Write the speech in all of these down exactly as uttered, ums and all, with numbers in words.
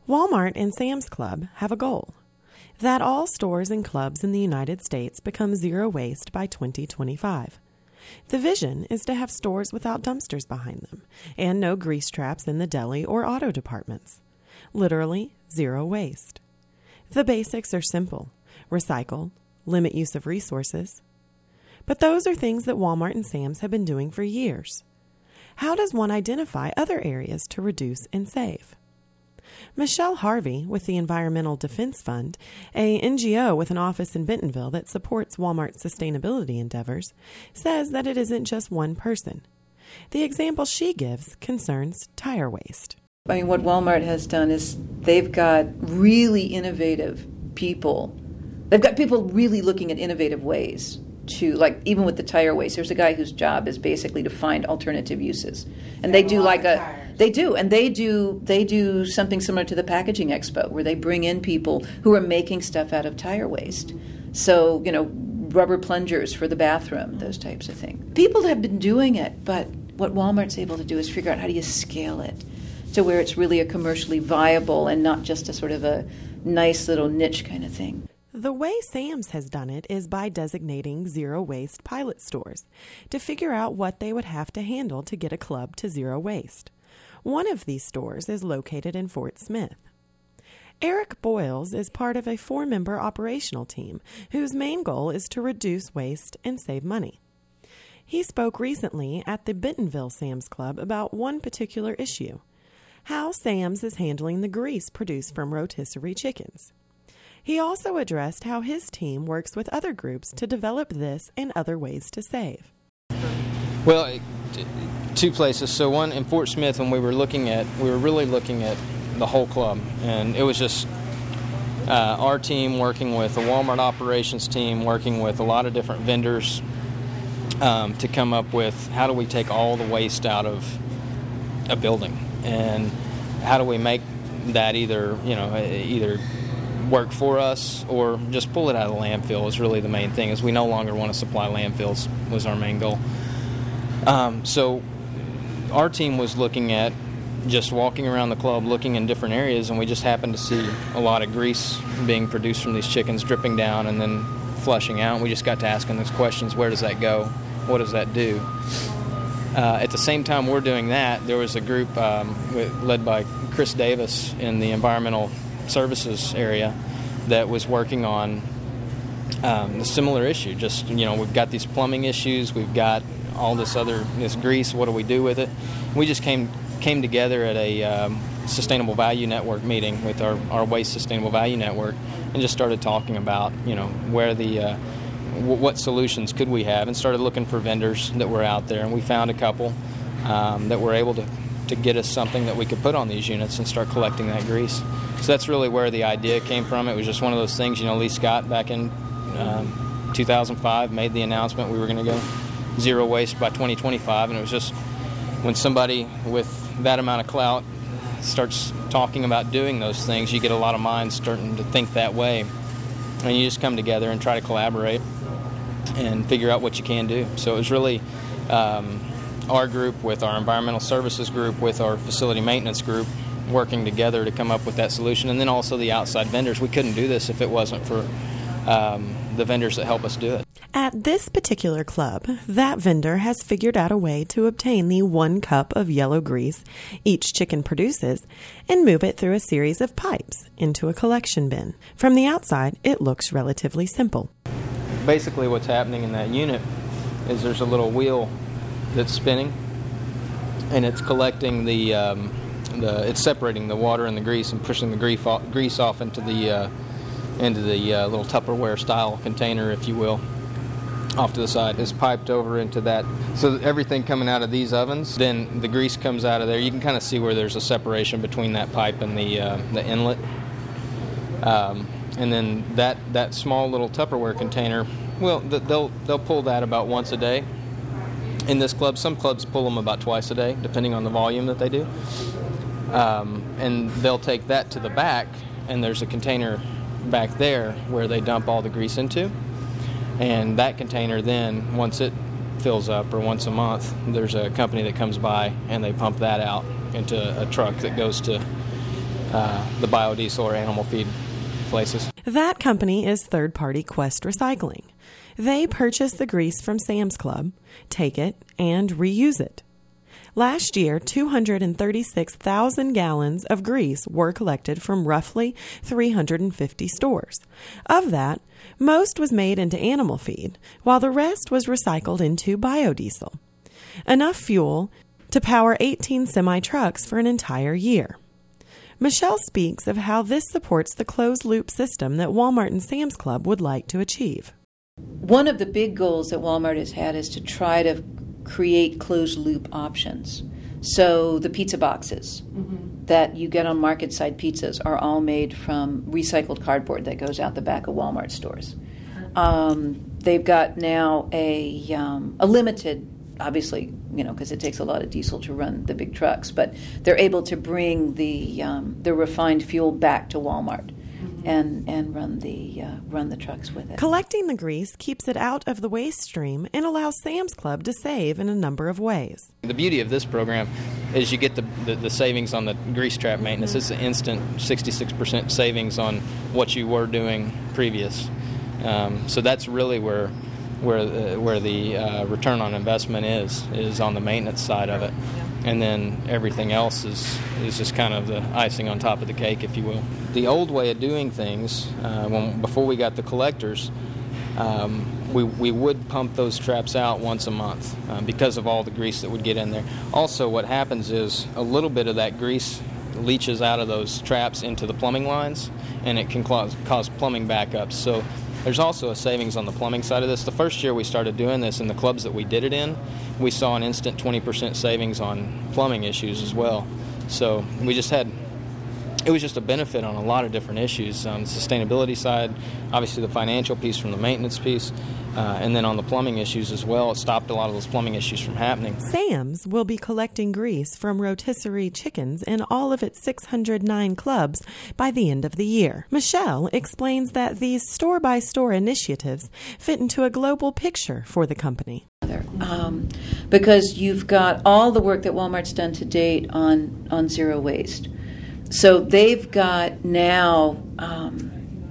Walmart and Sam's Club have a goal: that all stores and clubs in the United States become zero waste by twenty twenty-five. The vision is to have stores without dumpsters behind them and no grease traps in the deli or auto departments. Literally zero waste. The basics are simple: recycle, limit use of resources. But those are things that Walmart and Sam's have been doing for years. How does one identify other areas to reduce and save? Michelle Harvey with the Environmental Defense Fund, a N G O with an office in Bentonville that supports Walmart's sustainability endeavors, says that it isn't just one person. The example she gives concerns tire waste. I mean, what Walmart has done is they've got really innovative people. They've got people really looking at innovative ways to, like, even with the tire waste, there's a guy whose job is basically to find alternative uses. And they do like a, they do, and they do, they do something similar to the Packaging Expo, where they bring in people who are making stuff out of tire waste. So, you know, rubber plungers for the bathroom, those types of things. People have been doing it, but what Walmart's able to do is figure out how do you scale it to where it's really a commercially viable and not just a sort of a nice little niche kind of thing. The way Sam's has done it is by designating zero-waste pilot stores to figure out what they would have to handle to get a club to zero waste. One of these stores is located in Fort Smith. Eric Boyles is part of a four-member operational team whose main goal is to reduce waste and save money. He spoke recently at the Bentonville Sam's Club about one particular issue: how Sam's is handling the grease produced from rotisserie chickens. He also addressed how his team works with other groups to develop this and other ways to save. Well, two places. So one in Fort Smith, when we were looking at, we were really looking at the whole club, and it was just uh, our team working with the Walmart operations team, working with a lot of different vendors um, to come up with how do we take all the waste out of a building, and how do we make that either, you know, either work for us or just pull it out of the landfill is really the main thing, is we no longer want to supply landfills was our main goal. Um, so our team was looking at just walking around the club looking in different areas, and we just happened to see a lot of grease being produced from these chickens dripping down and then flushing out. We just got to asking those questions: where does that go? What does that do? Uh, at the same time we're doing that, there was a group um, with, led by Chris Davis in the environmental services area that was working on um, a similar issue. Just, you know, we've got these plumbing issues, we've got all this other this grease. What do we do with it? We just came came together at a um, Sustainable Value Network meeting with our, our Waste Sustainable Value Network, and just started talking about, you know, where the uh, w- what solutions could we have, and started looking for vendors that were out there, and we found a couple um, that were able to to get us something that we could put on these units and start collecting that grease. So that's really where the idea came from. It was just one of those things, you know, Lee Scott back in um, two thousand five made the announcement we were going to go zero waste by twenty twenty-five, and it was just when somebody with that amount of clout starts talking about doing those things, you get a lot of minds starting to think that way, and you just come together and try to collaborate and figure out what you can do. So it was really um, our group with our environmental services group with our facility maintenance group working together to come up with that solution, and then also the outside vendors. We couldn't do this if it wasn't for um, the vendors that help us do it. At this particular club, that vendor has figured out a way to obtain the one cup of yellow grease each chicken produces and move it through a series of pipes into a collection bin. From the outside, it looks relatively simple. Basically what's happening in that unit is there's a little wheel that's spinning, and it's collecting the, um, the it's separating the water and the grease and pushing the grease off, grease off into the uh, into the uh, little Tupperware style container, if you will. Off to the side is piped over into that. So everything coming out of these ovens, then the grease comes out of there. You can kind of see where there's a separation between that pipe and the uh, the inlet. Um, and then that that small little Tupperware container, well, they'll they'll pull that about once a day. In this club, some clubs pull them about twice a day, depending on the volume that they do. Um, and they'll take that to the back, and there's a container back there where they dump all the grease into. And that container then, once it fills up, or once a month, there's a company that comes by and they pump that out into a truck that goes to uh, the biodiesel or animal feed places. That company is third-party Quest Recycling. They purchase the grease from Sam's Club, take it, and reuse it. Last year, two hundred thirty-six thousand gallons of grease were collected from roughly three hundred fifty stores. Of that, most was made into animal feed, while the rest was recycled into biodiesel. Enough fuel to power eighteen semi-trucks for an entire year. Michelle speaks of how this supports the closed-loop system that Walmart and Sam's Club would like to achieve. One of the big goals that Walmart has had is to try to create closed-loop options. So the pizza boxes mm-hmm. that you get on market-side pizzas are all made from recycled cardboard that goes out the back of Walmart stores. Um, they've got now a um, a limited, obviously, you know, because it takes a lot of diesel to run the big trucks, but they're able to bring the um, the refined fuel back to Walmart mm-hmm. and and run the uh, run the trucks with it. Collecting the grease keeps it out of the waste stream and allows Sam's Club to save in a number of ways. The beauty of this program is you get the, the, the savings on the grease trap maintenance. Mm-hmm. It's an instant sixty-six percent savings on what you were doing previous. Um, so that's really where where the, where the uh, return on investment is, is on the maintenance side of it. And then everything else is, is just kind of the icing on top of the cake, if you will. The old way of doing things, uh, when before we got the collectors, um, we, we would pump those traps out once a month uh, because of all the grease that would get in there. Also, what happens is a little bit of that grease leaches out of those traps into the plumbing lines, and it can cause, cause plumbing backups. So there's also a savings on the plumbing side of this. The first year we started doing this in the clubs that we did it in, we saw an instant twenty percent savings on plumbing issues as well. So we just had, it was just a benefit on a lot of different issues. On the sustainability side, obviously the financial piece from the maintenance piece, uh, and then on the plumbing issues as well, it stopped a lot of those plumbing issues from happening. Sam's will be collecting grease from rotisserie chickens in all of its six hundred nine clubs by the end of the year. Michelle explains that these store-by-store initiatives fit into a global picture for the company. Um, because you've got all the work that Walmart's done to date on, on zero waste. So they've got now, um,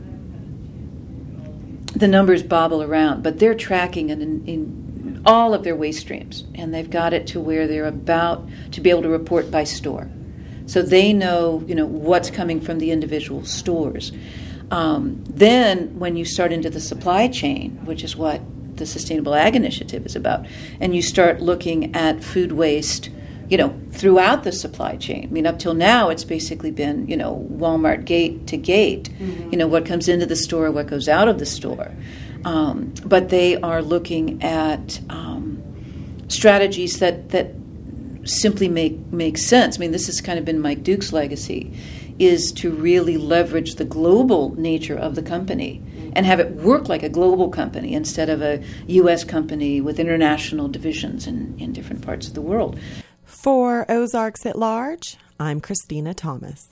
the numbers bobble around, but they're tracking in, in all of their waste streams, and they've got it to where they're about to be able to report by store. So they know, you know, what's coming from the individual stores. Um, then when you start into the supply chain, which is what the Sustainable Ag Initiative is about, and you start looking at food waste, you know, throughout the supply chain. I mean, up till now, it's basically been, you know, Walmart gate to gate, mm-hmm. you know, what comes into the store, what goes out of the store. Um, but they are looking at um, strategies that, that simply make, make sense. I mean, this has kind of been Mike Duke's legacy, is to really leverage the global nature of the company and have it work like a global company instead of a U S company with international divisions in, in different parts of the world. For Ozarks at Large, I'm Christina Thomas.